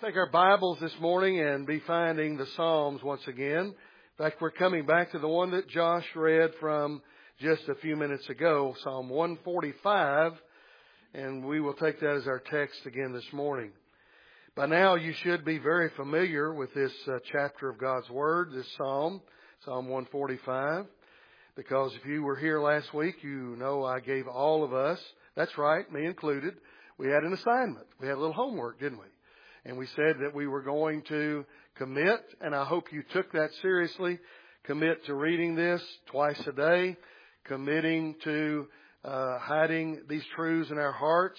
Take our Bibles this morning and be finding the Psalms once again. In fact, we're coming back to the one that Josh read from just a few minutes ago, Psalm 145, and we will take that as our text again this morning. By now, you should be very familiar with this chapter of God's Word, this Psalm, Psalm 145, because if you were here last week, you know I gave all of us, that's right, me included, we had an assignment. We had a little homework, didn't we? And we said that we were going to commit, and I hope you took that seriously, commit to reading this twice a day, committing to hiding these truths in our hearts,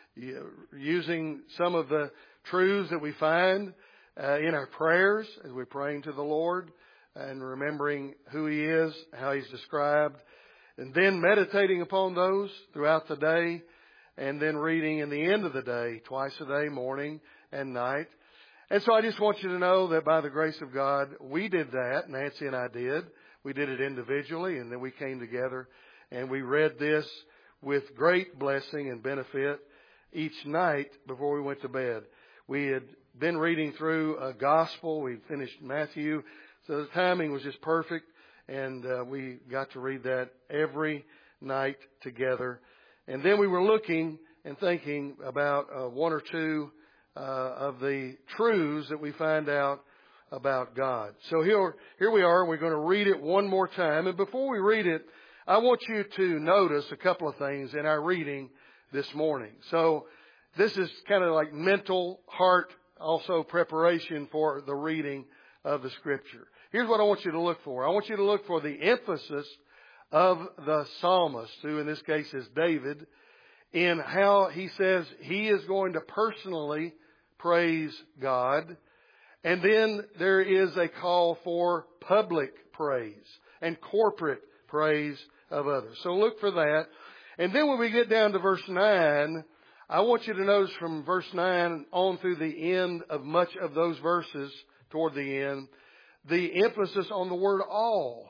using some of the truths that we find in our prayers as we're praying to the Lord, and remembering who He is, how He's described, and then meditating upon those throughout the day, and then reading in the end of the day, twice a day, morning and night. And so I just want you to know that by the grace of God, we did that. Nancy and I did. We did it individually, and then we came together and we read this with great blessing and benefit each night before we went to bed. We had been reading through a gospel. We finished Matthew. So the timing was just perfect, and we got to read that every night together. And then we were looking and thinking about one or two of the truths that we find out about God. So here we are. We're going to read it one more time. And before we read it, I want you to notice a couple of things in our reading this morning. So this is kind of like mental, heart, also preparation for the reading of the Scripture. Here's what I want you to look for. I want you to look for the emphasis of the psalmist, who in this case is David, in how he says he is going to personally praise God. And then there is a call for public praise and corporate praise of others. So look for that. And then when we get down to verse 9, I want you to notice from verse 9 on through the end of much of those verses toward the end, the emphasis on the word all,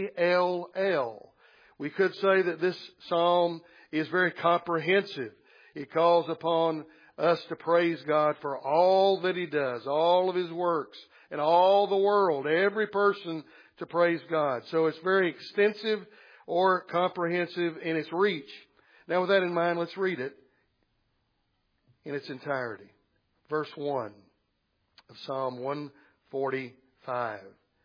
A-L-L. We could say that this psalm is very comprehensive. It calls upon us to praise God for all that He does, all of His works, and all the world, every person to praise God. So it's very extensive or comprehensive in its reach. Now with that in mind, let's read it in its entirety. Verse 1 of Psalm 145.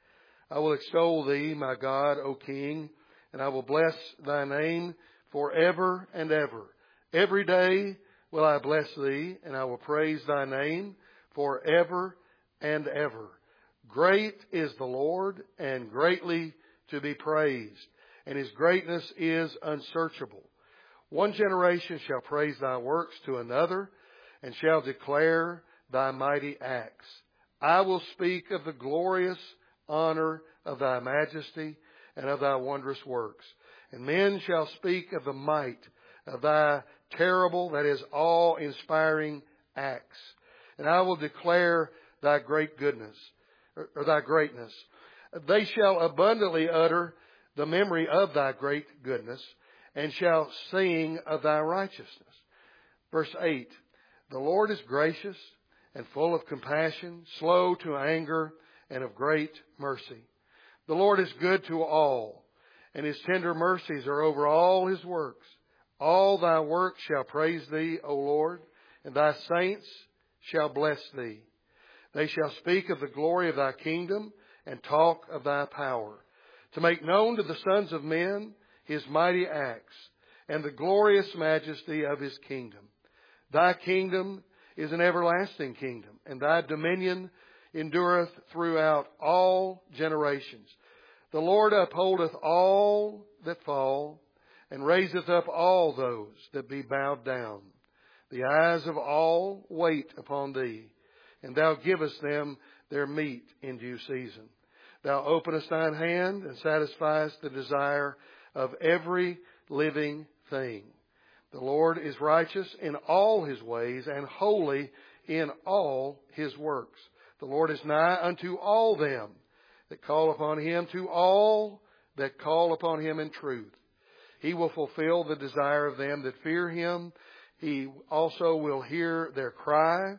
I will extol Thee, my God, O King, and I will bless Thy name forever and ever. Every day will I bless Thee, and I will praise Thy name forever and ever. Great is the Lord, and greatly to be praised, and His greatness is unsearchable. One generation shall praise Thy works to another, and shall declare Thy mighty acts. I will speak of the glorious honor of Thy majesty and of Thy wondrous works. And men shall speak of the might of Thy terrible, that is, awe-inspiring acts. And I will declare Thy great goodness, or Thy greatness. They shall abundantly utter the memory of Thy great goodness, and shall sing of Thy righteousness. Verse 8, the Lord is gracious and full of compassion, slow to anger, and of great mercy. The Lord is good to all, and His tender mercies are over all His works. All Thy works shall praise Thee, O Lord, and Thy saints shall bless Thee. They shall speak of the glory of Thy kingdom and talk of Thy power, to make known to the sons of men His mighty acts and the glorious majesty of His kingdom. Thy kingdom is an everlasting kingdom, and Thy dominion endureth throughout all generations. The Lord upholdeth all that fall, and raiseth up all those that be bowed down. The eyes of all wait upon Thee, and Thou givest them their meat in due season. Thou openest Thine hand, and satisfiest the desire of every living thing. The Lord is righteous in all His ways, and holy in all His works. The Lord is nigh unto all them that call upon Him, to all that call upon Him in truth. He will fulfill the desire of them that fear Him. He also will hear their cry.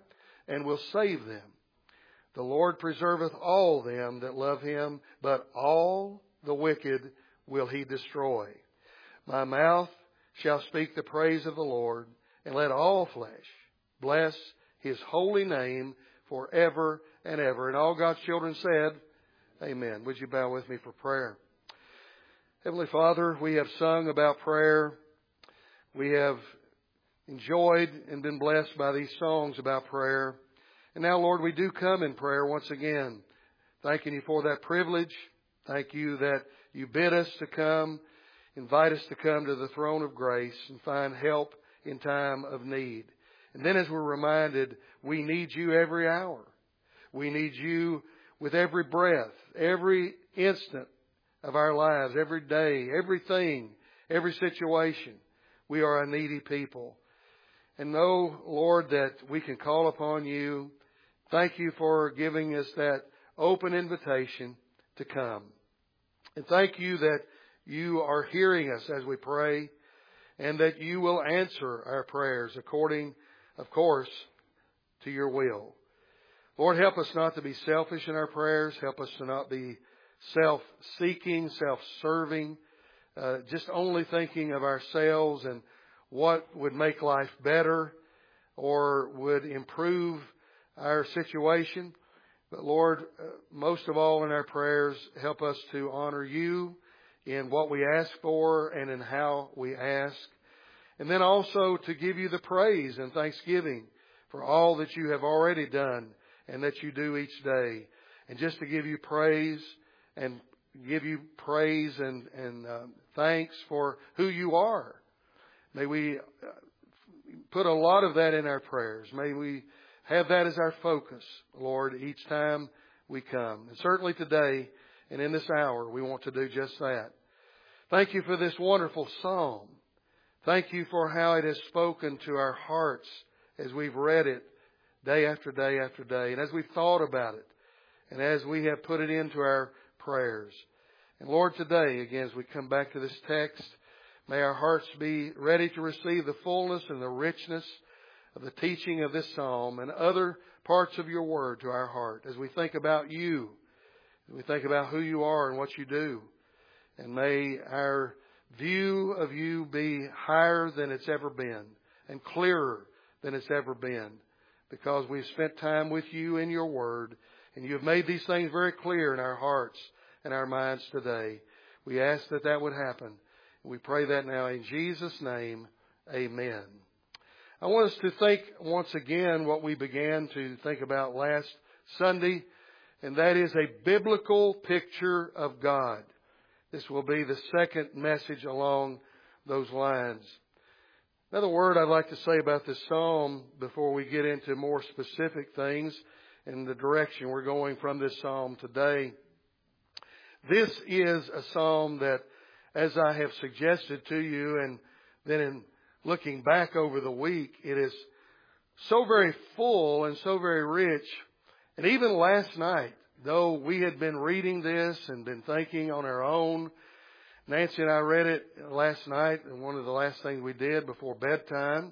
and will save them. The Lord preserveth all them that love him, but all the wicked will he destroy. My mouth shall speak the praise of the Lord, and let all flesh bless his holy name forever and ever. And all God's children said, amen. Would you bow with me for prayer? Heavenly Father, we have sung about prayer. We have enjoyed and been blessed by these songs about prayer. And now, Lord, we do come in prayer once again, thanking you for that privilege. Thank you that you bid us to come, invite us to come to the throne of grace and find help in time of need. And then as we're reminded, we need you every hour. We need you with every breath, every instant of our lives, every day, everything, every situation. We are a needy people. And know, Lord, that we can call upon you. Thank you for giving us that open invitation to come. And thank you that you are hearing us as we pray, and that you will answer our prayers according, of course, to your will. Lord, help us not to be selfish in our prayers. Help us to not be self-seeking, self-serving, just only thinking of ourselves and what would make life better or would improve our situation. But Lord, most of all in our prayers, help us to honor you in what we ask for and in how we ask. And then also to give you the praise and thanksgiving for all that you have already done and that you do each day. And just to give you praise and thanks for who you are. May we put a lot of that in our prayers. May we have that as our focus, Lord, each time we come. And certainly today and in this hour, we want to do just that. Thank you for this wonderful psalm. Thank you for how it has spoken to our hearts as we've read it day after day after day, and as we've thought about it, and as we have put it into our prayers. And Lord, today, again, as we come back to this text, may our hearts be ready to receive the fullness and the richness of the teaching of this psalm and other parts of your word to our heart as we think about you, as we think about who you are and what you do. And may our view of you be higher than it's ever been and clearer than it's ever been, because we've spent time with you in your word, and you have made these things very clear in our hearts and our minds today. We ask that that would happen. We pray that now in Jesus' name. Amen. I want us to think once again what we began to think about last Sunday, and that is a biblical picture of God. This will be the second message along those lines. Another word I'd like to say about this psalm before we get into more specific things in the direction we're going from this psalm today. This is a psalm that, as I have suggested to you, and then in looking back over the week, it is so very full and so very rich. And even last night, though we had been reading this and been thinking on our own, Nancy and I read it last night, and one of the last things we did before bedtime.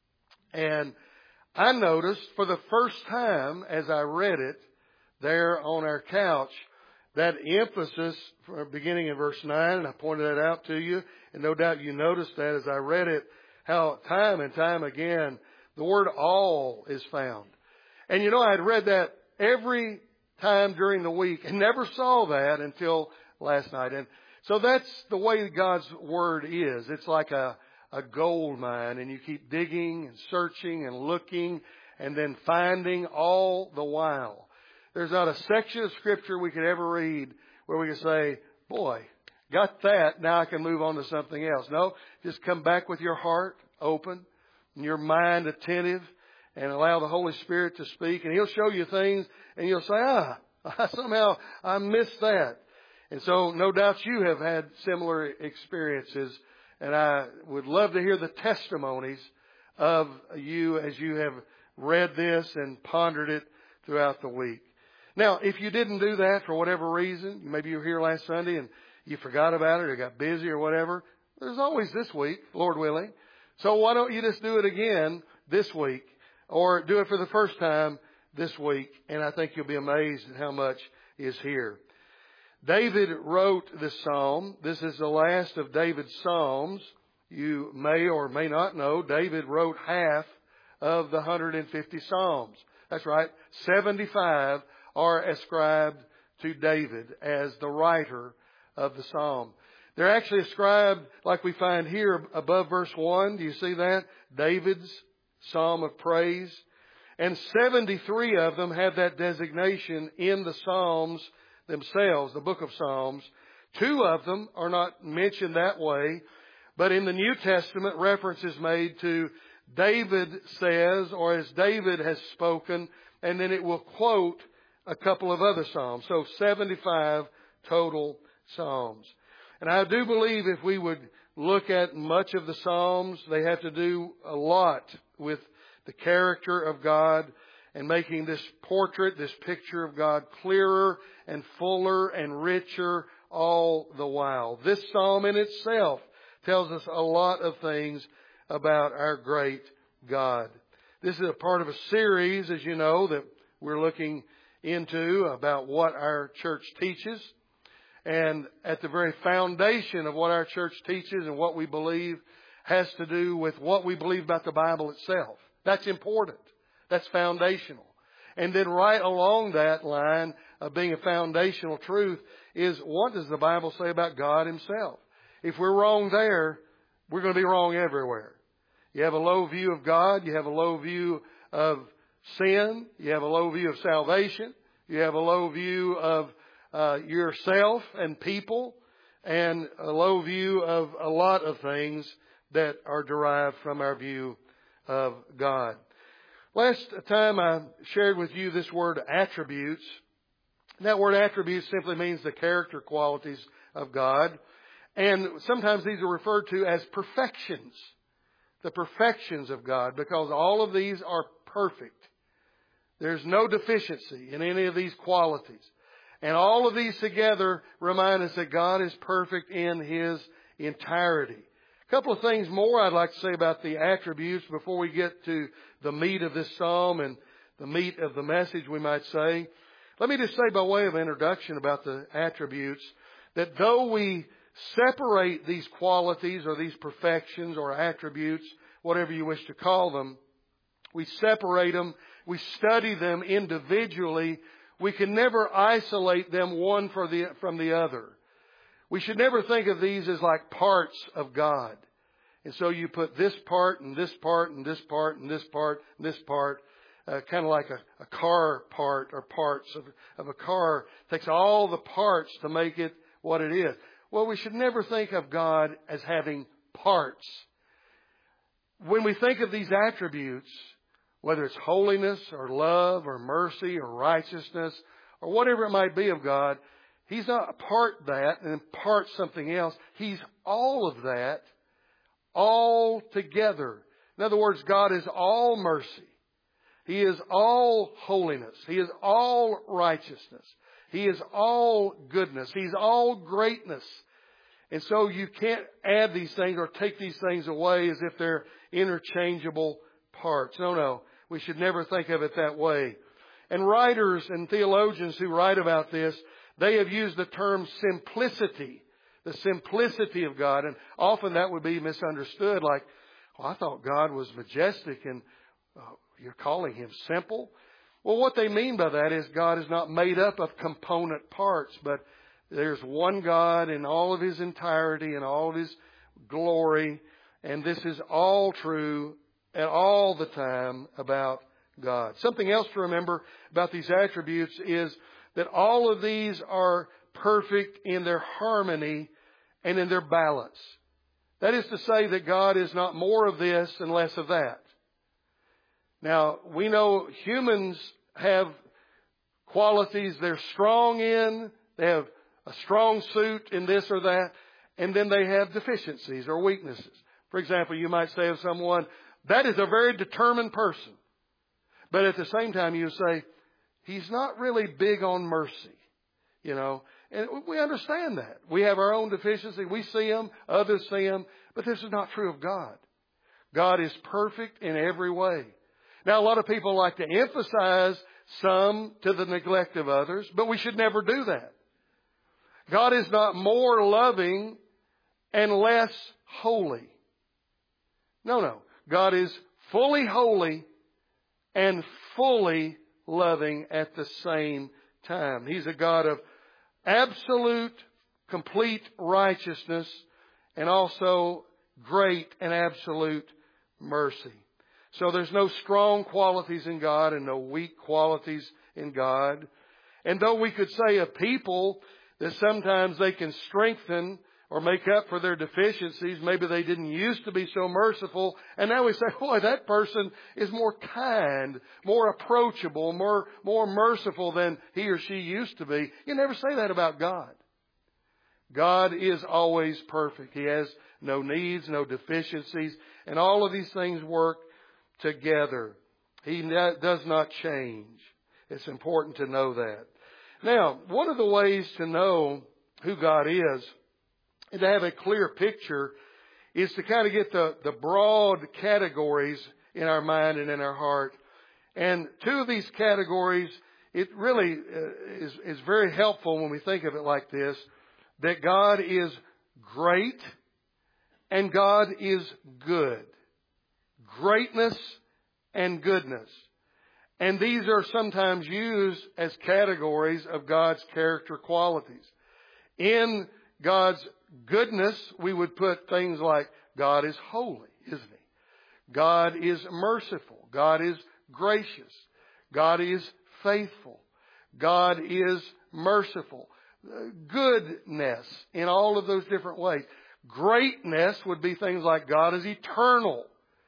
And I noticed for the first time as I read it there on our couch, that emphasis beginning in verse 9, and I pointed that out to you, and no doubt you noticed that as I read it, how time and time again the word all is found. And you know, I had read that every time during the week and never saw that until last night. And so that's the way God's Word is. It's like a gold mine, and you keep digging and searching and looking and then finding all the while. There's not a section of Scripture we could ever read where we can say, boy, got that, now I can move on to something else. No, just come back with your heart open and your mind attentive and allow the Holy Spirit to speak, and He'll show you things and you'll say, somehow I missed that. And so no doubt you have had similar experiences, and I would love to hear the testimonies of you as you have read this and pondered it throughout the week. Now, if you didn't do that for whatever reason, maybe you were here last Sunday and you forgot about it or got busy or whatever, there's always this week, Lord willing. So why don't you just do it again this week? or do it for the first time this week, and I think you'll be amazed at how much is here. David wrote this psalm. This is the last of David's psalms. You may or may not know, David wrote half of the 150 psalms. That's right, 75 are ascribed to David as the writer of the psalm. They're actually ascribed, like we find here above verse 1. Do you see that? David's psalm of praise. And 73 of them have that designation in the Psalms themselves, the book of Psalms. 2 of them are not mentioned that way, but in the New Testament, reference is made to David says, or as David has spoken, and then it will quote a couple of other Psalms. So 75 total Psalms. And I do believe if we would look at much of the Psalms, they have to do a lot with the character of God and making this portrait, this picture of God clearer and fuller and richer all the while. This psalm in itself tells us a lot of things about our great God. This is a part of a series, as you know, that we're looking into about what our church teaches. And at the very foundation of what our church teaches and what we believe has to do with what we believe about the Bible itself. That's important. That's foundational. And then right along that line of being a foundational truth is, what does the Bible say about God Himself? If we're wrong there, we're going to be wrong everywhere. You have a low view of God. You have a low view of sin. You have a low view of salvation. You have a low view of yourself and people, and a low view of a lot of things that are derived from our view of God. Last time I shared with you this word attributes. That word attributes simply means the character qualities of God. And sometimes these are referred to as perfections. The perfections of God, because all of these are perfect. There's no deficiency in any of these qualities. And all of these together remind us that God is perfect in His entirety. A couple of things more I'd like to say about the attributes before we get to the meat of this psalm and the meat of the message, we might say. Let me just say by way of introduction about the attributes that though we separate these qualities or these perfections or attributes, whatever you wish to call them, we separate them, we study them individually, we can never isolate them one from the other. We should never think of these as like parts of God. And so you put this part and this part and this part and this part and this part, kind of like a car part or parts of a car. It takes all the parts to make it what it is. Well, we should never think of God as having parts. When we think of these attributes, whether it's holiness or love or mercy or righteousness or whatever it might be of God, He's not a part that and part something else. He's all of that, all together. In other words, God is all mercy. He is all holiness. He is all righteousness. He is all goodness. He's all greatness. And so you can't add these things or take these things away as if they're interchangeable parts. No. We should never think of it that way. And writers and theologians who write about this, they have used the term simplicity, the simplicity of God. And often that would be misunderstood like, well, I thought God was majestic and you're calling Him simple. Well, what they mean by that is God is not made up of component parts, but there's one God in all of His entirety and all of His glory. And this is all true at all the time about God. Something else to remember about these attributes is that all of these are perfect in their harmony and in their balance. That is to say that God is not more of this and less of that. Now, we know humans have qualities they're strong in. They have a strong suit in this or that. And then they have deficiencies or weaknesses. For example, you might say of someone, that is a very determined person. But at the same time, you say, he's not really big on mercy. You know, and we understand that. We have our own deficiency. We see them. Others see them. But this is not true of God. God is perfect in every way. Now, a lot of people like to emphasize some to the neglect of others, but we should never do that. God is not more loving and less holy. No. God is fully holy and fully loving at the same time. He's a God of absolute, complete righteousness and also great and absolute mercy. So there's no strong qualities in God and no weak qualities in God. And though we could say of people that sometimes they can strengthen or make up for their deficiencies, maybe they didn't used to be so merciful, and now we say, boy, that person is more kind, more approachable, more merciful than he or she used to be. You never say that about God. God is always perfect. He has no needs, no deficiencies, and all of these things work together. He does not change. It's important to know that. Now, one of the ways to know who God is and to have a clear picture is to kind of get the broad categories in our mind and in our heart. And two of these categories, it really is very helpful when we think of it like this, that God is great and God is good. Greatness and goodness. And these are sometimes used as categories of God's character qualities. In God's goodness, we would put things like God is holy, isn't He? God is merciful. God is gracious. God is faithful. God is merciful. Goodness in all of those different ways. Greatness would be things like God is eternal.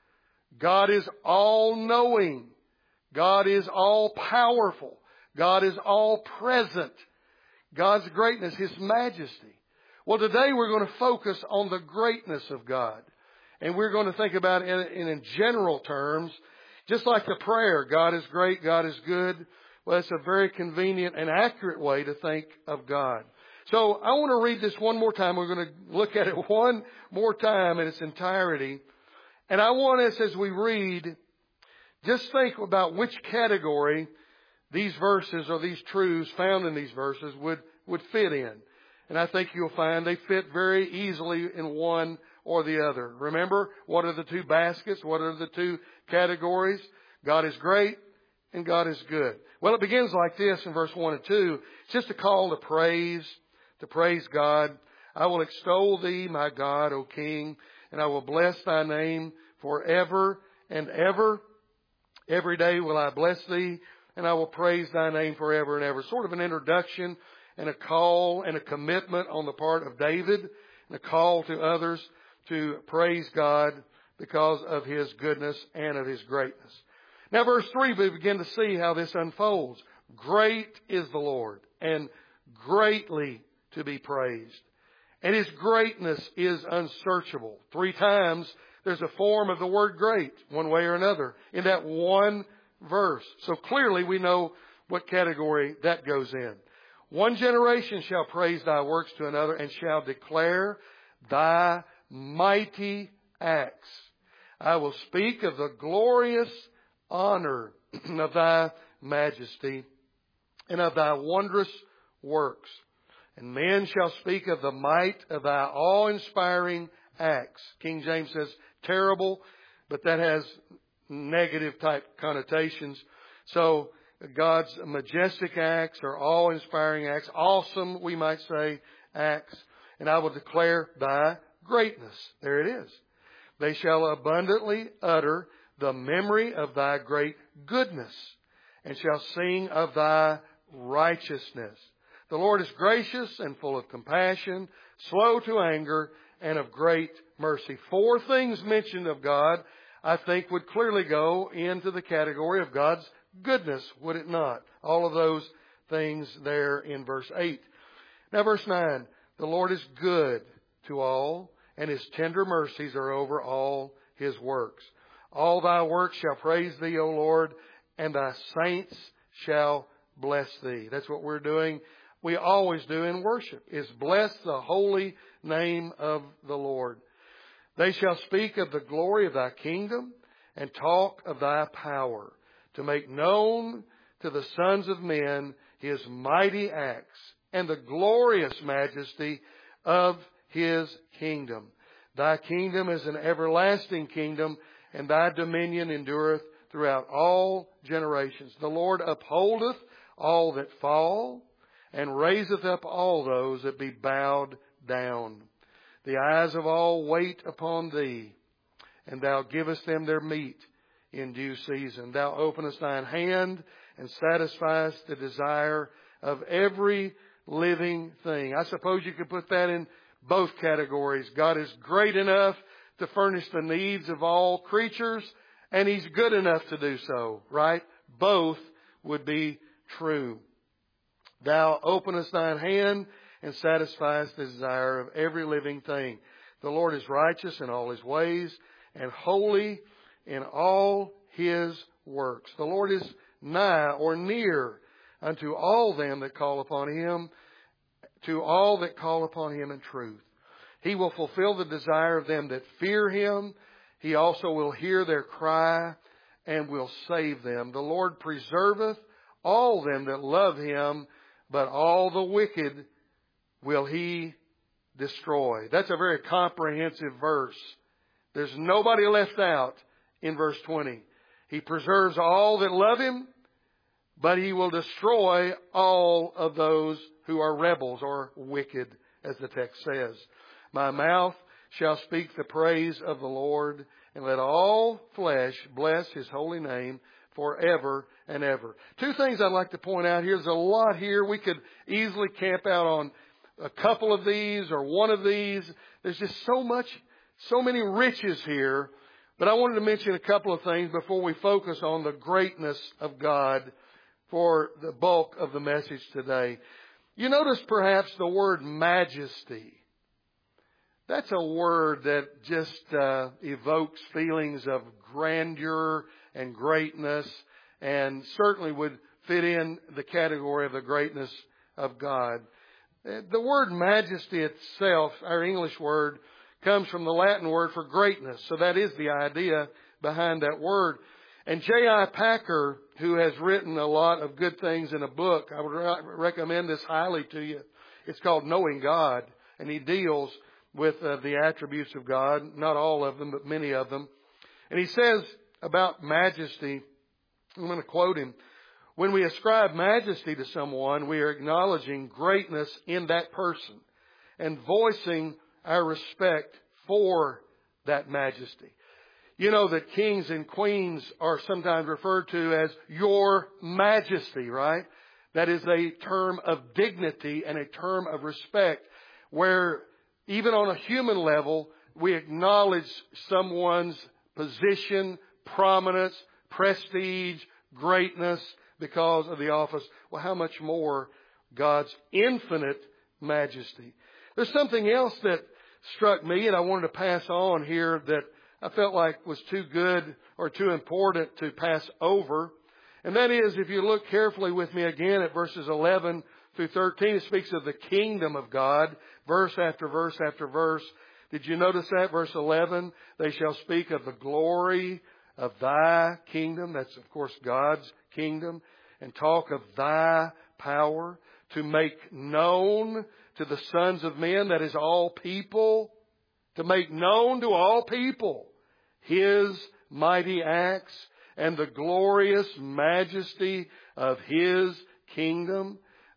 God is all-knowing. God is all-powerful. God is all-present. God's greatness, His majesty. Well, today we're going to focus on the greatness of God. And we're going to think about it in general terms, just like the prayer, God is great, God is good. Well, it's a very convenient and accurate way to think of God. So I want to read this one more time. We're going to look at it one more time in its entirety. And I want us, as we read, just think about which category these verses or these truths found in these verses would fit in. And I think you'll find they fit very easily in one or the other. Remember, what are the two baskets? What are the two categories? God is great and God is good. Well, it begins like this in verse 1 and 2. It's just a call to praise God. I will extol Thee, my God, O King, and I will bless Thy name forever and ever. Every day will I bless Thee, and I will praise Thy name forever and ever. Sort of an introduction and a call and a commitment on the part of David, and a call to others to praise God because of His goodness and of His greatness. Now, verse 3, we begin to see how this unfolds. Great is the Lord, and greatly to be praised. And His greatness is unsearchable. 3 times there's a form of the word great, one way or another, in that one verse. So clearly we know what category that goes in. One generation shall praise Thy works to another and shall declare Thy mighty acts. I will speak of the glorious honor of Thy majesty and of Thy wondrous works. And men shall speak of the might of Thy awe-inspiring acts. King James says terrible, but that has negative type connotations. So God's majestic acts or awe-inspiring acts, awesome, we might say, acts. And I will declare Thy greatness. There it is. They shall abundantly utter the memory of Thy great goodness and shall sing of Thy righteousness. The Lord is gracious and full of compassion, slow to anger, and of great mercy. 4 things mentioned of God, I think, would clearly go into the category of God's goodness, would it not? All of those things there in verse 8. Now, verse 9. The Lord is good to all, and His tender mercies are over all His works. All Thy works shall praise Thee, O Lord, and Thy saints shall bless Thee. That's what we're doing. We always do in worship, is bless the holy name of the Lord. They shall speak of the glory of Thy kingdom and talk of thy power, to make known to the sons of men his mighty acts and the glorious majesty of his kingdom. Thy kingdom is an everlasting kingdom, and thy dominion endureth throughout all generations. The Lord upholdeth all that fall, and raiseth up all those that be bowed down. The eyes of all wait upon thee, and thou givest them their meat in due season. Thou openest thine hand, and satisfiest the desire of every living thing. I suppose you could put that in both categories. God is great enough to furnish the needs of all creatures, and He's good enough to do so, right? Both would be true. Thou openest thine hand and satisfiest the desire of every living thing. The Lord is righteous in all His ways and holy in all His works. The Lord is nigh or near unto all them that call upon Him, to all that call upon Him in truth. He will fulfill the desire of them that fear Him. He also will hear their cry and will save them. The Lord preserveth all them that love Him, but all the wicked will He destroy. That's a very comprehensive verse. There's nobody left out in verse 20. He preserves all that love Him, but He will destroy all of those who are rebels or wicked, as the text says. My mouth shall speak the praise of the Lord, and let all flesh bless His holy name forever and ever. Two things I'd like to point out here. There's a lot here. We could easily camp out on a couple of these or one of these. There's just so many riches here. But I wanted to mention a couple of things before we focus on the greatness of God for the bulk of the message today. You notice perhaps the word majesty. That's a word that just evokes feelings of grandeur and greatness, and certainly would fit in the category of the greatness of God. The word majesty itself, our English word, comes from the Latin word for greatness. So that is the idea behind that word. And J.I. Packer, who has written a lot of good things in a book, I would recommend this highly to you. It's called Knowing God, and he deals with the attributes of God, not all of them, but many of them. And he says about majesty, I'm going to quote him, when we ascribe majesty to someone, we are acknowledging greatness in that person and voicing our respect for that majesty. You know that kings and queens are sometimes referred to as Your Majesty, right? That is a term of dignity and a term of respect, where even on a human level, we acknowledge someone's position, prominence, prestige, greatness because of the office. Well, how much more God's infinite majesty. There's something else that struck me and I wanted to pass on here that I felt like was too good or too important to pass over. And that is, if you look carefully with me again at verses 11 through 13, it speaks of the kingdom of God, verse after verse after verse. Did you notice that? Verse 11, they shall speak of the glory of thy kingdom. That's, of course, God's kingdom. And talk of thy power to make known to the sons of men, that is all people, to make known to all people His mighty acts and the glorious majesty of His kingdom.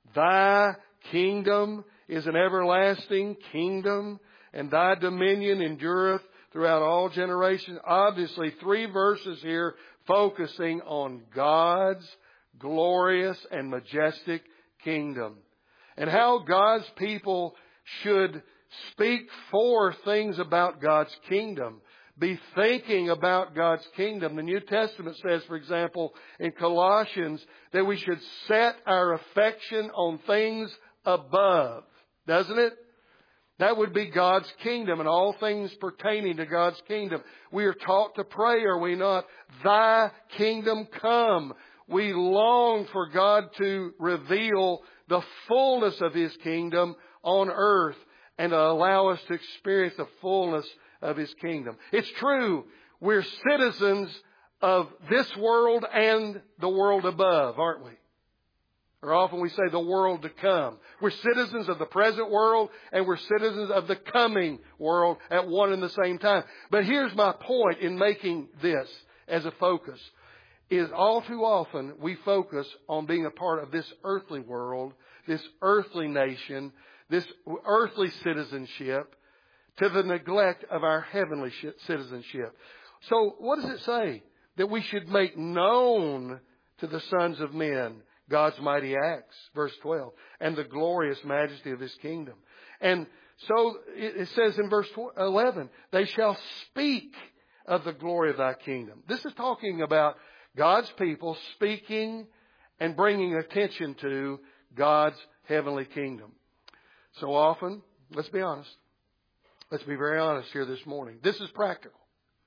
Thy kingdom is an everlasting kingdom, and thy dominion endureth throughout all generations. Obviously, 3 verses here focusing on God's glorious and majestic kingdom. And how God's people should speak for things about God's kingdom. Be thinking about God's kingdom. The New Testament says, for example, in Colossians, that we should set our affection on things above. Doesn't it? That would be God's kingdom and all things pertaining to God's kingdom. We are taught to pray, are we not? Thy kingdom come. We long for God to reveal the fullness of His kingdom on earth and to allow us to experience the fullness of His kingdom. It's true. we're citizens of this world and the world above, aren't we? Or often we say the world to come. We're citizens of the present world and we're citizens of the coming world at one and the same time. But here's my point in making this as a focus, is all too often we focus on being a part of this earthly world, this earthly nation, this earthly citizenship, to the neglect of our heavenly citizenship. So what does it say? That we should make known to the sons of men God's mighty acts, verse 12, and the glorious majesty of His kingdom. And so it says in verse 11, they shall speak of the glory of thy kingdom. This is talking about God's people speaking and bringing attention to God's heavenly kingdom. So often, let's be honest. Let's be very honest here this morning. This is practical.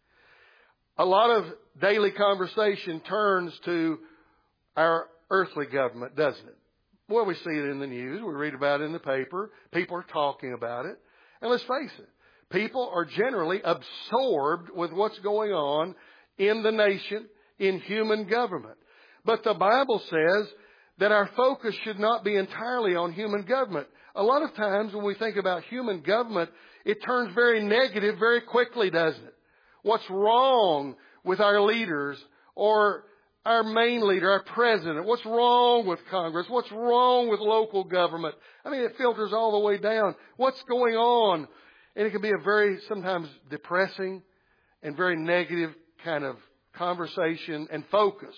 A lot of daily conversation turns to our earthly government, doesn't it? Well, we see it in the news. We read about it in the paper. People are talking about it. And let's face it, people are generally absorbed with what's going on in the nation, in human government. But the Bible says that our focus should not be entirely on human government. A lot of times when we think about human government, it turns very negative very quickly, doesn't it? What's wrong with our leaders or our main leader, our president? What's wrong with Congress? What's wrong with local government? I mean, it filters all the way down. What's going on? And it can be a very sometimes depressing and very negative kind of conversation and focus.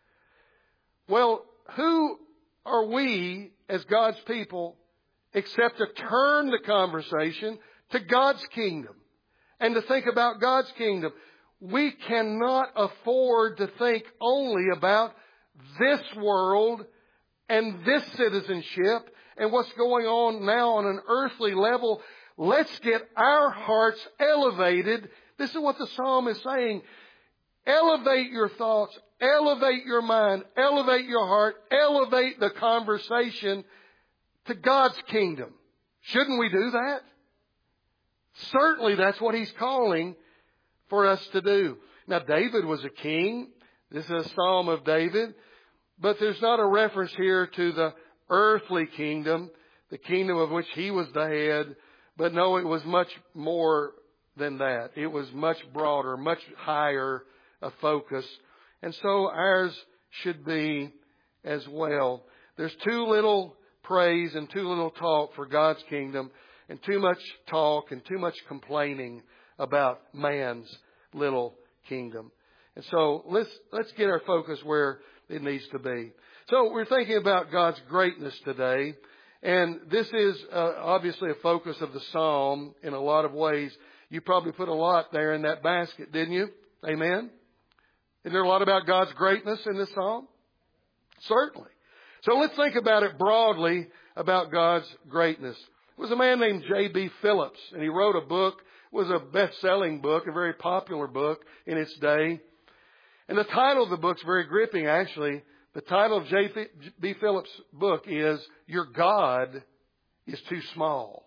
Well, who are we as God's people except to turn the conversation to God's kingdom and to think about God's kingdom? We cannot afford to think only about this world and this citizenship and what's going on now on an earthly level. Let's get our hearts elevated. This is what the psalm is saying. Elevate your thoughts, elevate your mind, elevate your heart, elevate the conversation to God's kingdom. Shouldn't we do that? Certainly that's what He's calling for us to do. Now, David was a king. This is a psalm of David. But there's not a reference here to the earthly kingdom, the kingdom of which he was the head. But no, it was much more than that. It was much broader, much higher a focus. And so ours should be as well. There's too little praise and too little talk for God's kingdom, and too much talk and too much complaining about man's little kingdom. And so let's get our focus where it needs to be. So we're thinking about God's greatness today. And this is obviously a focus of the psalm in a lot of ways. You probably put a lot there in that basket, didn't you? Amen? Is there a lot about God's greatness in this psalm? Certainly. So let's think about it broadly about God's greatness. There was a man named J.B. Phillips, and he wrote a book. It was a best-selling book, a very popular book in its day. And the title of the book's very gripping, actually. The title of J.B. Phillips' book is Your God is Too Small.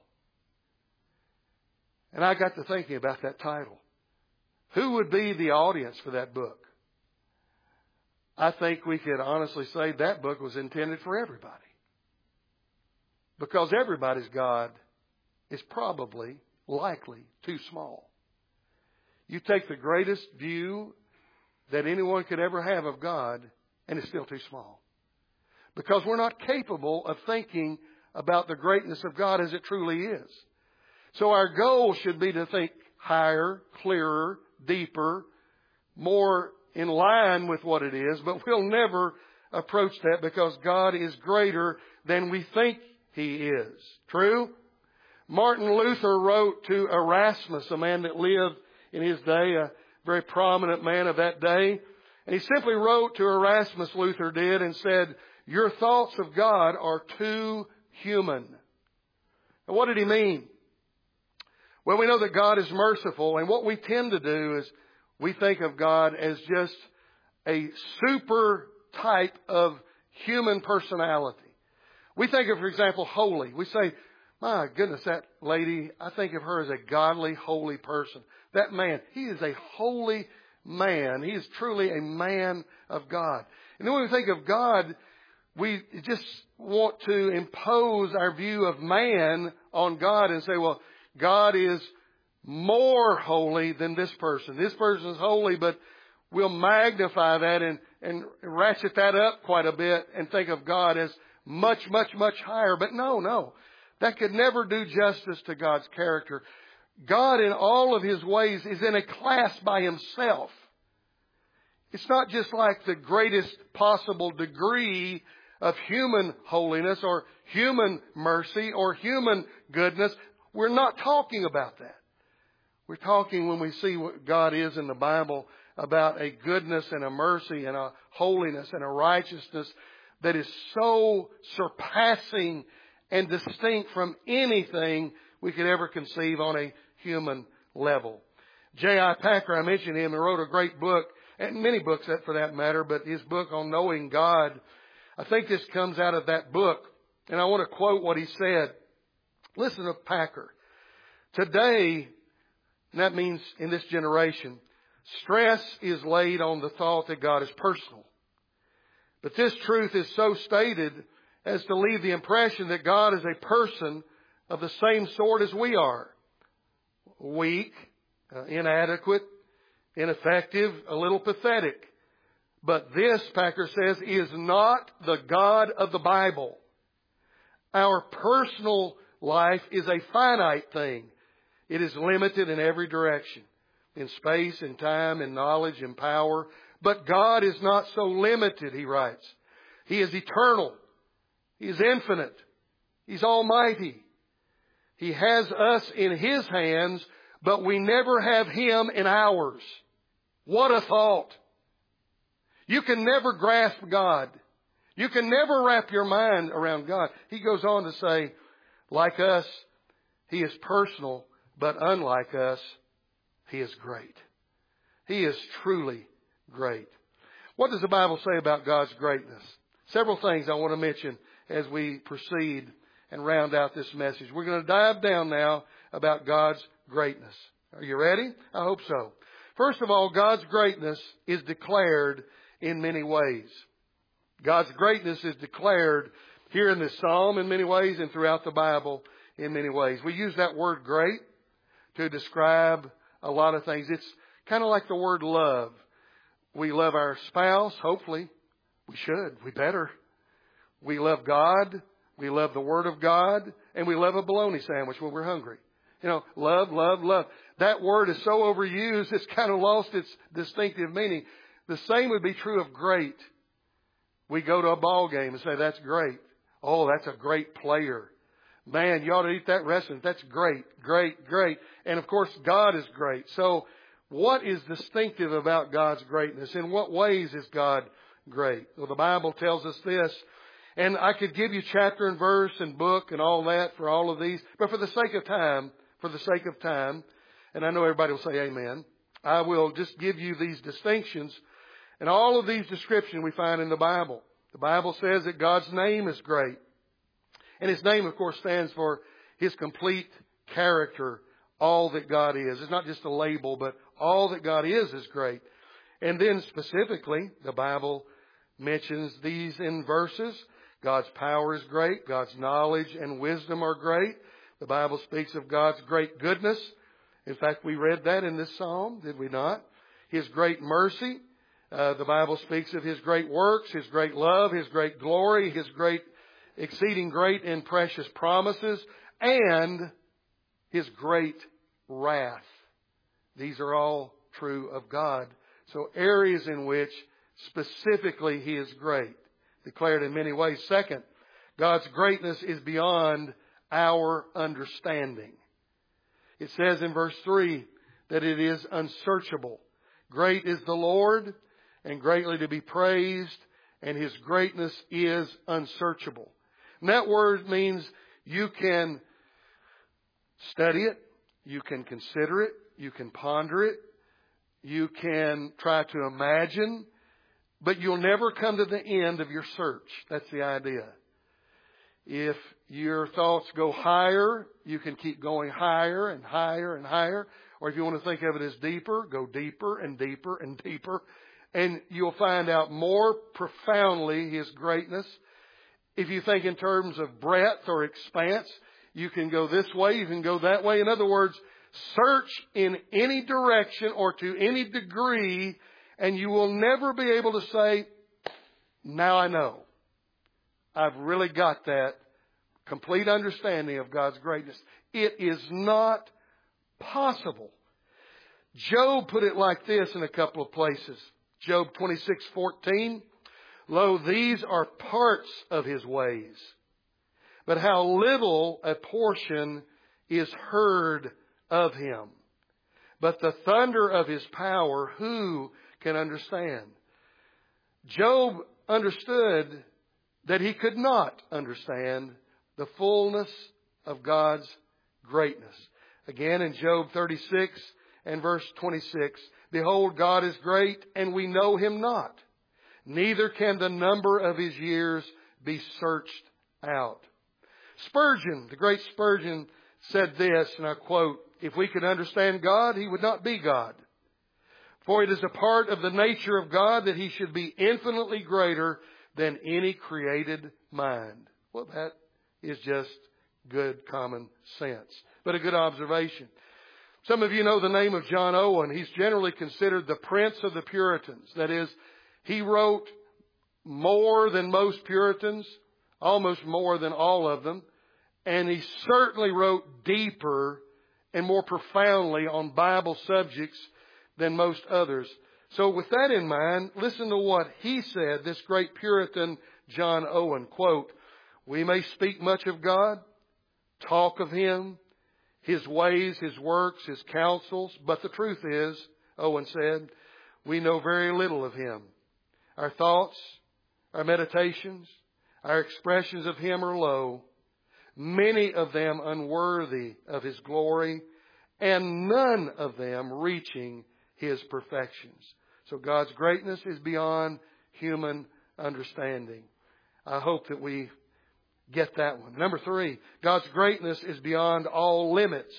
And I got to thinking about that title. Who would be the audience for that book? I think we could honestly say that book was intended for everybody. Because everybody's God is probably, likely, too small. You take the greatest view that anyone could ever have of God, and it's still too small. Because we're not capable of thinking about the greatness of God as it truly is. So our goal should be to think higher, clearer, deeper, more in line with what it is, but we'll never approach that because God is greater than we think He is. True? Martin Luther wrote to Erasmus, a man that lived in his day, a very prominent man of that day. And he simply wrote to Erasmus, Luther did, and said, your thoughts of God are too human. And what did he mean? Well, we know that God is merciful, and what we tend to do is we think of God as just a super type of human personality. We think of, for example, holy. We say, My goodness, that lady, I think of her as a godly, holy person. That man, he is a holy man. He is truly a man of God. And then when we think of God, we just want to impose our view of man on God and say, well, God is more holy than this person. This person is holy, but we'll magnify that and ratchet that up quite a bit and think of God as much, much, much higher. But no. That could never do justice to God's character. God in all of His ways is in a class by Himself. It's not just like the greatest possible degree of human holiness or human mercy or human goodness. We're not talking about that. We're talking, when we see what God is in the Bible, about a goodness and a mercy and a holiness and a righteousness that is so surpassing and distinct from anything we could ever conceive on a human level. J.I. Packer, I mentioned him, he wrote a great book, and many books for that matter, but his book on knowing God, I think this comes out of that book, and I want to quote what he said. Listen to Packer. Today, and that means in this generation, stress is laid on the thought that God is personal. But this truth is so stated as to leave the impression that God is a person of the same sort as we are. Weak, inadequate, ineffective, a little pathetic. But this, Packer says, is not the God of the Bible. Our personal life is a finite thing. It is limited in every direction, in space, in time, in knowledge, in power. But God is not so limited, he writes. He is eternal. He is infinite. He's almighty. He has us in His hands, but we never have Him in ours. What a thought. You can never grasp God. You can never wrap your mind around God. He goes on to say, like us, He is personal, but unlike us, He is great. He is truly great. What does the Bible say about God's greatness? Several things I want to mention as we proceed and round out this message. We're going to dive down now about God's greatness. Are you ready? I hope so. First of all, God's greatness is declared in many ways. God's greatness is declared here in this psalm in many ways and throughout the Bible in many ways. We use that word great to describe a lot of things. It's kind of like the word love. We love our spouse, hopefully. We should. We better. We love God. We love the Word of God. And we love a bologna sandwich when we're hungry. You know, love, love, love. That word is so overused, it's kind of lost its distinctive meaning. The same would be true of great. We go to a ball game and say, that's great. Oh, that's a great player. Man, you ought to eat that restaurant. That's great, great, great. And of course, God is great. So what is distinctive about God's greatness? In what ways is God great? Well, the Bible tells us this. And I could give you chapter and verse and book and all that for all of these. But for the sake of time, and I know everybody will say amen, I will just give you these distinctions. And all of these descriptions we find in the Bible. The Bible says that God's name is great. And His name, of course, stands for His complete character, all that God is. It's not just a label, but all that God is great. And then specifically, the Bible mentions these in verses. God's power is great. God's knowledge and wisdom are great. The Bible speaks of God's great goodness. In fact, we read that in this psalm, did we not? His great mercy. The Bible speaks of His great works, His great love, His great glory, His great, exceeding great and precious promises, and His great wrath. These are all true of God. So areas in which specifically He is great, declared in many ways. Second, God's greatness is beyond our understanding. It says in verse 3 that it is unsearchable. Great is the Lord, and greatly to be praised, and His greatness is unsearchable. And that word means you can study it, you can consider it, you can ponder it, you can try to imagine, but you'll never come to the end of your search. That's the idea. If your thoughts go higher, you can keep going higher and higher and higher. Or if you want to think of it as deeper, go deeper and deeper and deeper. And you'll find out more profoundly His greatness. If you think in terms of breadth or expanse, you can go this way, you can go that way. In other words, search in any direction or to any degree, and you will never be able to say, now I know. I've really got that complete understanding of God's greatness. It is not possible. Job put it like this in a couple of places. Job 26:14. Lo, these are parts of His ways, but how little a portion is heard of Him. But the thunder of His power, who can understand? Job understood that he could not understand the fullness of God's greatness. Again, in Job 36 and verse 26, behold, God is great, and we know Him not. Neither can the number of His years be searched out. Spurgeon, the great Spurgeon, said this, and I quote, if we could understand God, He would not be God. For it is a part of the nature of God that He should be infinitely greater than any created mind. Well, that is just good common sense, but a good observation. Some of you know the name of John Owen. He's generally considered the Prince of the Puritans. That is, he wrote more than most Puritans, almost more than all of them. And he certainly wrote deeper and more profoundly on Bible subjects than most others. So with that in mind, listen to what he said, this great Puritan John Owen, quote, we may speak much of God, talk of Him, His ways, His works, His counsels, but the truth is, Owen said, we know very little of Him. Our thoughts, our meditations, our expressions of Him are low, many of them unworthy of His glory, and none of them reaching His perfections. So God's greatness is beyond human understanding. I hope that we get that one. Number 3, God's greatness is beyond all limits.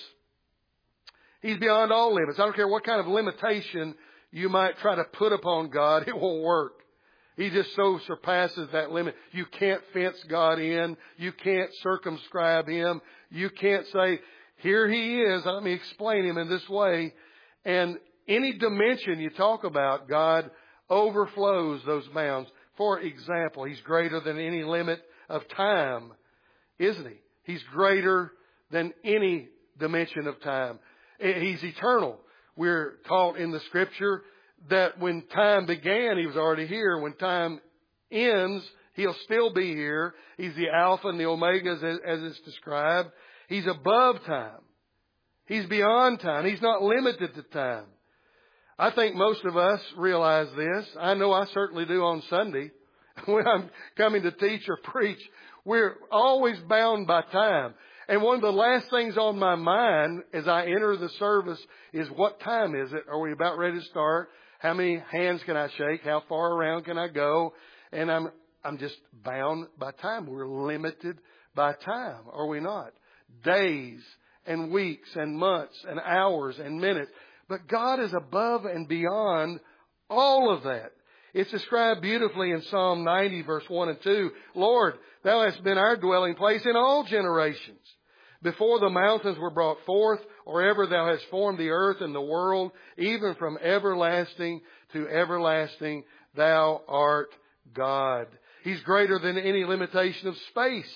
He's beyond all limits. I don't care what kind of limitation you might try to put upon God, it won't work. He just so surpasses that limit. You can't fence God in. You can't circumscribe Him. You can't say, here He is, let me explain Him in this way. And any dimension you talk about, God overflows those bounds. For example, He's greater than any limit of time, isn't He? He's greater than any dimension of time. He's eternal. We're taught in the Scripture that when time began, He was already here. When time ends, He'll still be here. He's the Alpha and the Omega as it's described. He's above time. He's beyond time. He's not limited to time. I think most of us realize this. I know I certainly do on Sunday. When I'm coming to teach or preach, we're always bound by time. And one of the last things on my mind as I enter the service is, what time is it? Are we about ready to start? How many hands can I shake? How far around can I go? And I'm just bound by time. We're limited by time, are we not? Days and weeks and months and hours and minutes. But God is above and beyond all of that. It's described beautifully in Psalm 90, verse 1 and 2. Lord, Thou hast been our dwelling place in all generations. Before the mountains were brought forth, or ever Thou hast formed the earth and the world, even from everlasting to everlasting, Thou art God. He's greater than any limitation of space.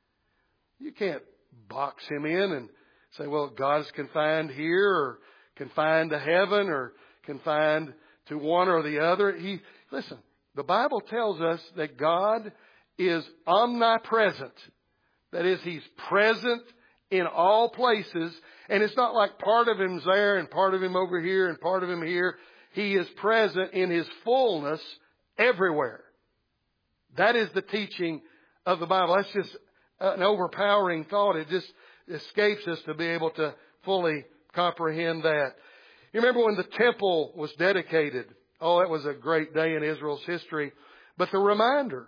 You can't box Him in and say, well, God is confined here, or confined to heaven, or confined to one or the other. Listen, the Bible tells us that God is omnipresent. That is, He's present in all places. And it's not like part of Him's there and part of Him over here and part of Him here. He is present in His fullness everywhere. That is the teaching of the Bible. That's just an overpowering thought. It just escapes us to be able to fully comprehend that. You remember when the temple was dedicated? Oh, that was a great day in Israel's history. But the reminder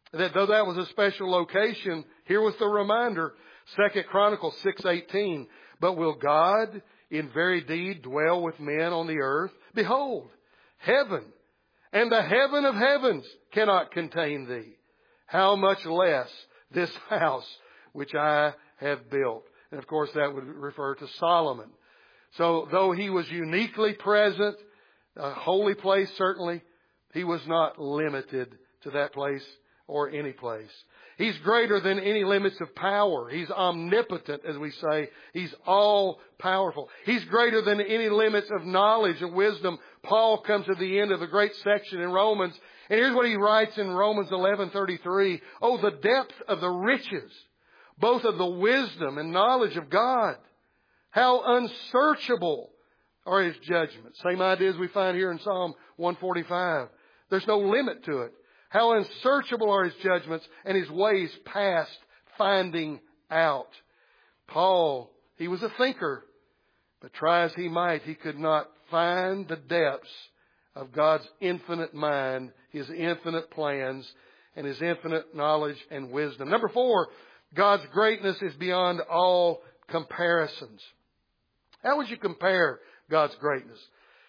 That though that was a special location, here was the reminder, 2 Chronicles 6:18. But will God in very deed dwell with men on the earth? Behold, heaven and the heaven of heavens cannot contain thee. How much less this house which I have built. And of course that would refer to Solomon. So though he was uniquely present, a holy place certainly, he was not limited to that place or any place. He's greater than any limits of power. He's omnipotent, as we say. He's all powerful. He's greater than any limits of knowledge and wisdom. Paul comes to the end of a great section in Romans, and here's what he writes in Romans 11:33. Oh, the depth of the riches, both of the wisdom and knowledge of God. How unsearchable are His judgments. Same ideas we find here in Psalm 145. There's no limit to it. How unsearchable are His judgments and His ways past finding out. Paul, he was a thinker, but try as he might, he could not find the depths of God's infinite mind, His infinite plans, and His infinite knowledge and wisdom. Number 4, God's greatness is beyond all comparisons. How would you compare God's greatness?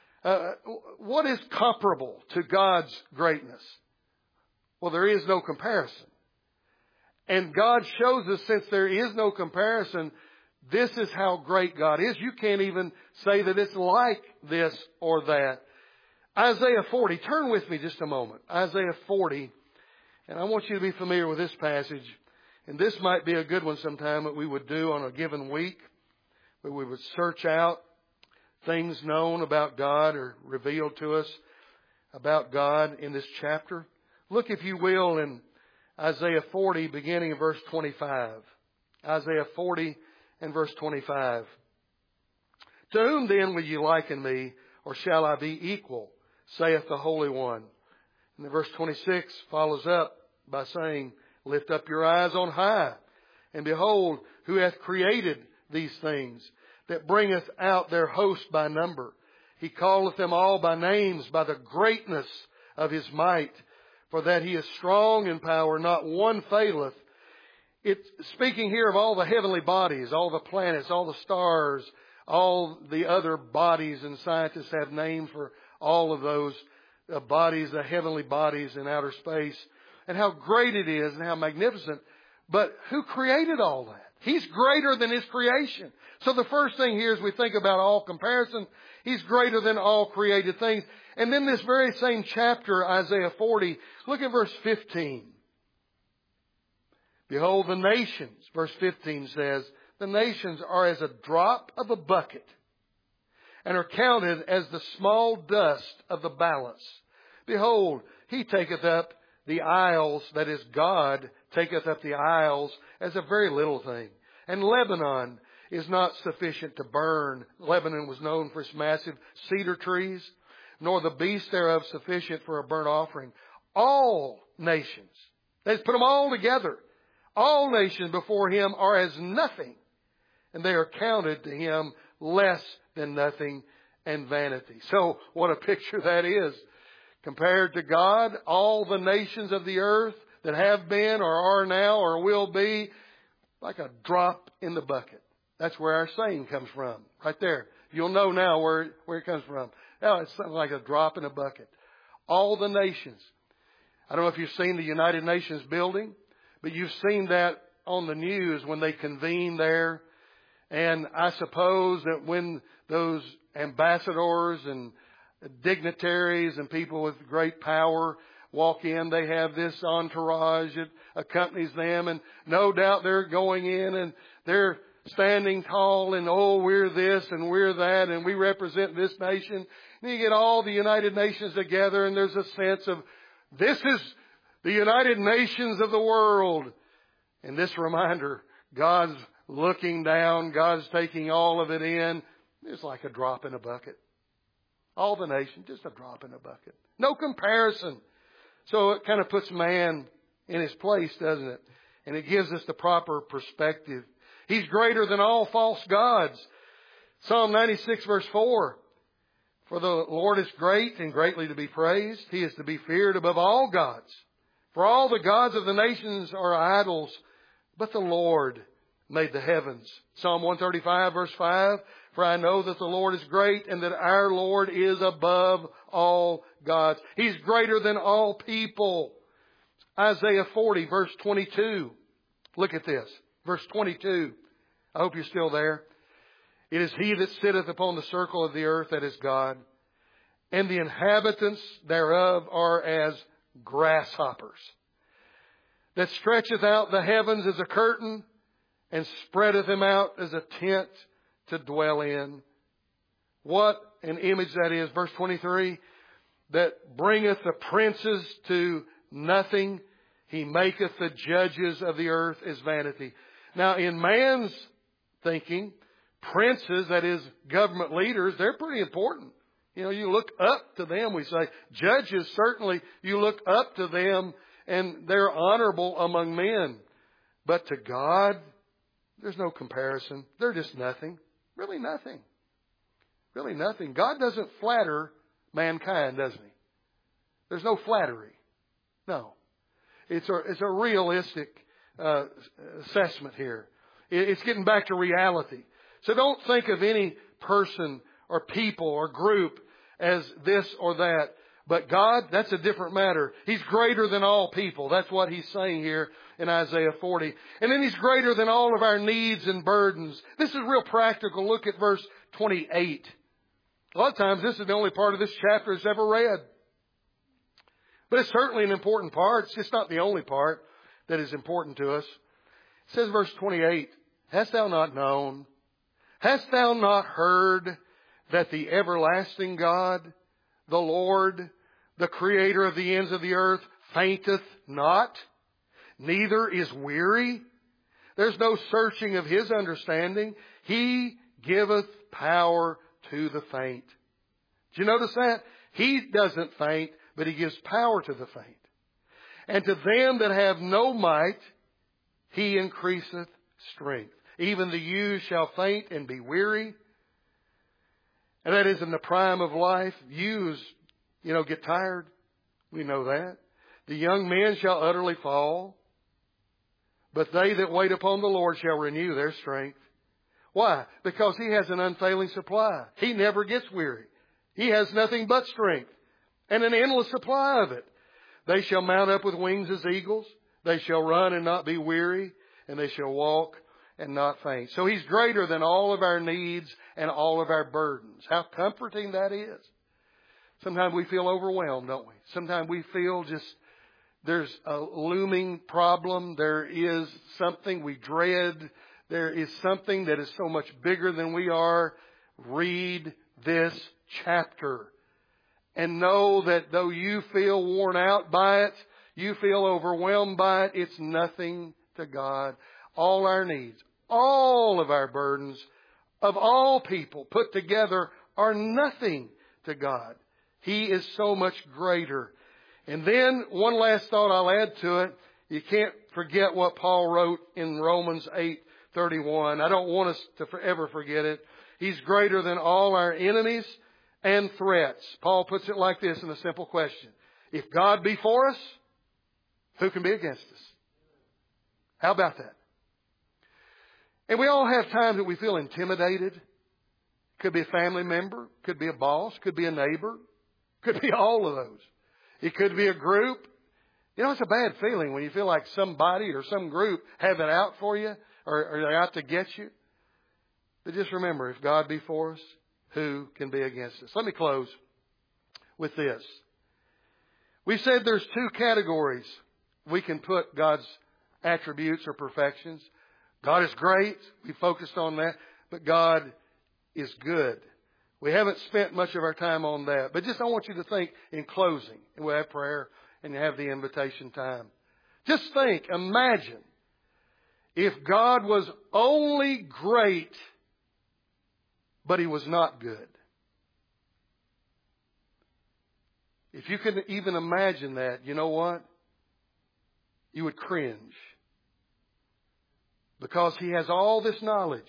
What is comparable to God's greatness? Well, there is no comparison. And God shows us, since there is no comparison, this is how great God is. You can't even say that it's like this or that. Isaiah 40. Turn with me just a moment. Isaiah 40. And I want you to be familiar with this passage. And this might be a good one sometime that we would do on a given week. Where we would search out things known about God or revealed to us about God in this chapter. Look, if you will, in Isaiah 40, beginning in verse 25. Isaiah 40 and verse 25. To whom then will you liken me, or shall I be equal, saith the Holy One? And then verse 26 follows up by saying, lift up your eyes on high, and behold, who hath created these things, that bringeth out their host by number. He calleth them all by names, by the greatness of His might. For that He is strong in power, not one faileth. It's speaking here of all the heavenly bodies, all the planets, all the stars, all the other bodies, and scientists have names for all of those bodies, the heavenly bodies in outer space, and how great it is and how magnificent. But who created all that? He's greater than His creation. So the first thing here is we think about all comparison. He's greater than all created things. And then this very same chapter, Isaiah 40, look at verse 15. Behold, the nations, verse 15 says, the nations are as a drop of a bucket, and are counted as the small dust of the balance. Behold, He taketh up the isles, that is, God taketh up the isles as a very little thing. And Lebanon is not sufficient to burn. Lebanon was known for its massive cedar trees, nor the beast thereof sufficient for a burnt offering. All nations, let's put them all together. All nations before Him are as nothing, and they are counted to Him less than nothing and vanity. So what a picture that is. Compared to God, all the nations of the earth that have been or are now or will be, like a drop in the bucket. That's where our saying comes from. Right there. You'll know now where it comes from. Now it's something like a drop in a bucket. All the nations. I don't know if you've seen the United Nations building, but you've seen that on the news when they convene there. And I suppose that when those ambassadors and dignitaries and people with great power walk in, they have this entourage that accompanies them, and no doubt they're going in and they're standing tall and, oh, we're this and we're that and we represent this nation. And you get all the United Nations together, and there's a sense of, this is the United Nations of the world. And this reminder, God's looking down, God's taking all of it in. It's like a drop in a bucket. All the nations, just a drop in a bucket. No comparison. So it kind of puts man in his place, doesn't it? And it gives us the proper perspective. He's greater than all false gods. Psalm 96 verse 4. For the Lord is great and greatly to be praised. He is to be feared above all gods. For all the gods of the nations are idols, but the Lord made the heavens. Psalm 135 verse 5, for I know that the Lord is great and that our Lord is above all gods. He's greater than all people. Isaiah 40 verse 22. Look at this. Verse 22. I hope you're still there. It is He that sitteth upon the circle of the earth that is God, and the inhabitants thereof are as grasshoppers, that stretcheth out the heavens as a curtain, and spreadeth them out as a tent to dwell in. What an image that is. Verse 23, that bringeth the princes to nothing. He maketh the judges of the earth as vanity. Now, in man's thinking, princes, that is, government leaders, they're pretty important. You know, you look up to them, we say. Judges, certainly, you look up to them, and they're honorable among men. But to God, there's no comparison. They're just nothing. Really nothing. Really nothing. God doesn't flatter mankind, does He? There's no flattery. No. It's a realistic assessment here. It's getting back to reality. So don't think of any person or people or group as this or that. But God, that's a different matter. He's greater than all people. That's what He's saying here in Isaiah 40. And then He's greater than all of our needs and burdens. This is real practical. Look at verse 28. A lot of times this is the only part of this chapter that's ever read. But it's certainly an important part. It's just not the only part that is important to us. It says verse 28, hast thou not known? Hast thou not heard that the everlasting God, the Lord, the Creator of the ends of the earth, fainteth not, neither is weary? There's no searching of His understanding. He giveth power to the faint. Did you notice that? He doesn't faint, but He gives power to the faint. And to them that have no might, He increaseth strength. Even the youth shall faint and be weary. And that is in the prime of life. Youths, get tired. We know that. The young men shall utterly fall. But they that wait upon the Lord shall renew their strength. Why? Because He has an unfailing supply. He never gets weary. He has nothing but strength and an endless supply of it. They shall mount up with wings as eagles. They shall run and not be weary, and they shall walk and not faint. So He's greater than all of our needs and all of our burdens. How comforting that is. Sometimes we feel overwhelmed, don't we? Sometimes we feel just there's a looming problem. There is something we dread. There is something that is so much bigger than we are. Read this chapter and know that though you feel worn out by it, you feel overwhelmed by it, it's nothing to God. All our needs, all of our burdens of all people put together are nothing to God. He is so much greater. And then one last thought I'll add to it. You can't forget what Paul wrote in Romans 8:31. I don't want us to ever forget it. He's greater than all our enemies and threats. Paul puts it like this in a simple question. If God be for us, who can be against us? How about that? And we all have times that we feel intimidated. Could be a family member. Could be a boss. Could be a neighbor. Could be all of those. It could be a group. It's a bad feeling when you feel like somebody or some group have it out for you or they're out to get you. But just remember, if God be for us, who can be against us? Let me close with this. We said there's two categories we can put God's attributes or perfections. God is great. We focused on that. But God is good. We haven't spent much of our time on that. But I want you to think in closing. And we'll have prayer and have the invitation time. Just think, imagine if God was only great, but He was not good. If you can even imagine that, you know what? You would cringe. Because He has all this knowledge.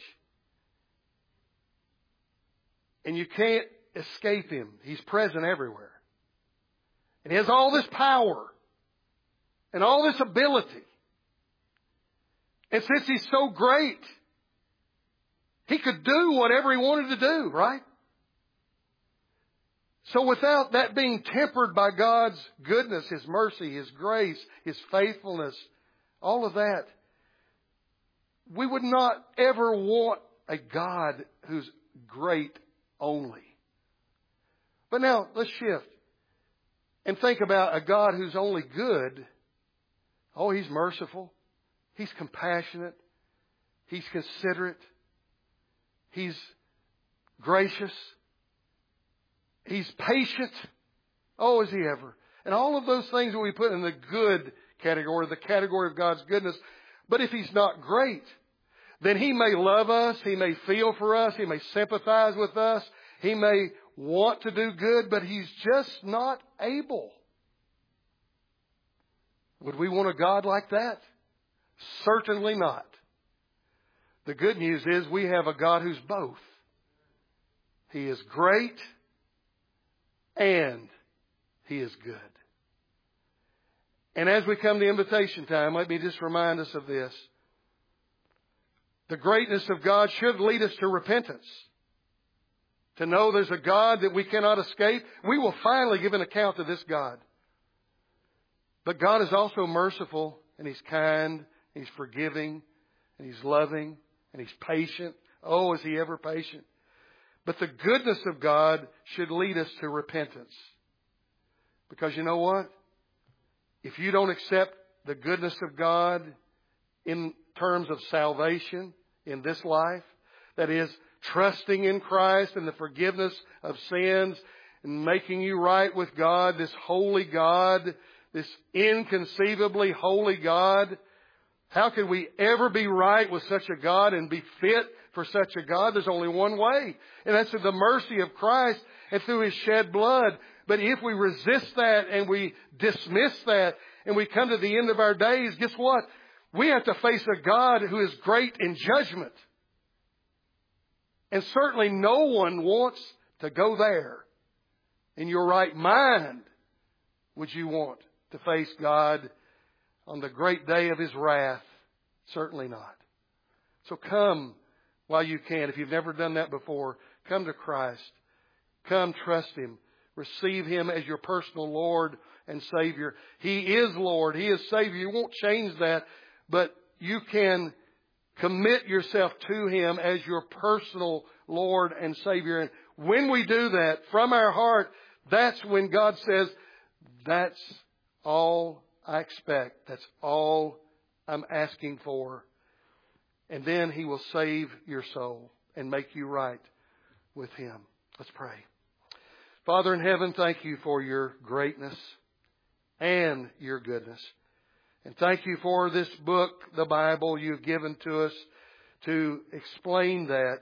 And you can't escape Him. He's present everywhere. And He has all this power. and all this ability. And since He's so great, He could do whatever He wanted to do, right? So without that being tempered by God's goodness, His mercy, His grace, His faithfulness, all of that, we would not ever want a God who's great only. But now, let's shift and think about a God who's only good. Oh, He's merciful. He's compassionate. He's considerate. He's gracious. He's patient. Oh, is He ever. And all of those things that we put in the good category, the category of God's goodness. But if He's not great, then He may love us. He may feel for us. He may sympathize with us. He may want to do good, but He's just not able. Would we want a God like that? Certainly not. The good news is we have a God who's both. He is great and He is good. And as we come to invitation time, let me just remind us of this. The greatness of God should lead us to repentance. To know there's a God that we cannot escape. We will finally give an account to this God. But God is also merciful, and He's kind, He's forgiving, and He's loving, and He's patient. Oh, is He ever patient? But the goodness of God should lead us to repentance. Because you know what? If you don't accept the goodness of God in terms of salvation in this life, that is, trusting in Christ and the forgiveness of sins and making you right with God, this holy God, this inconceivably holy God. How could we ever be right with such a God and be fit for such a God? There's only one way, and that's through the mercy of Christ and through His shed blood. But if we resist that and we dismiss that and we come to the end of our days, guess what? We have to face a God who is great in judgment. And certainly no one wants to go there. In your right mind, would you want to face God on the great day of His wrath? Certainly not. So come while you can. If you've never done that before, come to Christ. Come trust Him. Receive Him as your personal Lord and Savior. He is Lord. He is Savior. You won't change that, but you can commit yourself to Him as your personal Lord and Savior. And when we do that from our heart, that's when God says, that's all I expect. That's all I'm asking for. And then He will save your soul and make you right with Him. Let's pray. Father in heaven, thank You for Your greatness and Your goodness. And thank You for this book, the Bible, You've given to us to explain that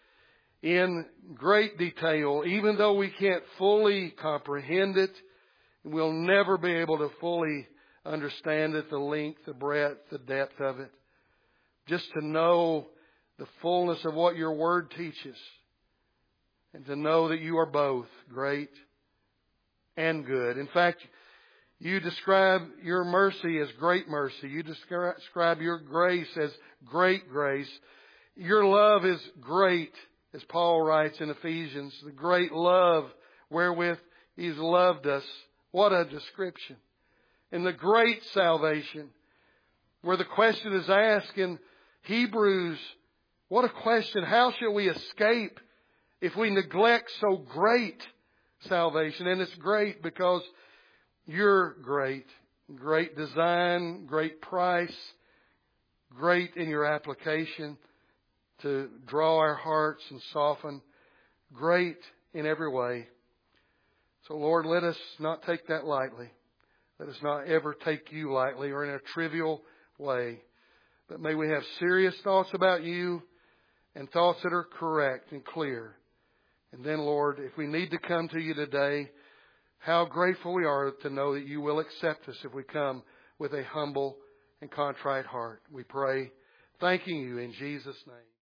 in great detail. Even though we can't fully comprehend it, we'll never be able to fully understand it, the length, the breadth, the depth of it. Just to know the fullness of what Your Word teaches. And to know that You are both great and good. In fact, You describe Your mercy as great mercy. You describe Your grace as great grace. Your love is great, as Paul writes in Ephesians. The great love wherewith He's loved us. What a description. And the great salvation, where the question is asked in Hebrews, what a question. How shall we escape if we neglect so great salvation? And it's great because You're great. Great design, great price, great in Your application to draw our hearts and soften. Great in every way. So Lord, let us not take that lightly. Let us not ever take You lightly or in a trivial way. But may we have serious thoughts about You and thoughts that are correct and clear. And then, Lord, if we need to come to You today, how grateful we are to know that You will accept us if we come with a humble and contrite heart. We pray, thanking You in Jesus' name.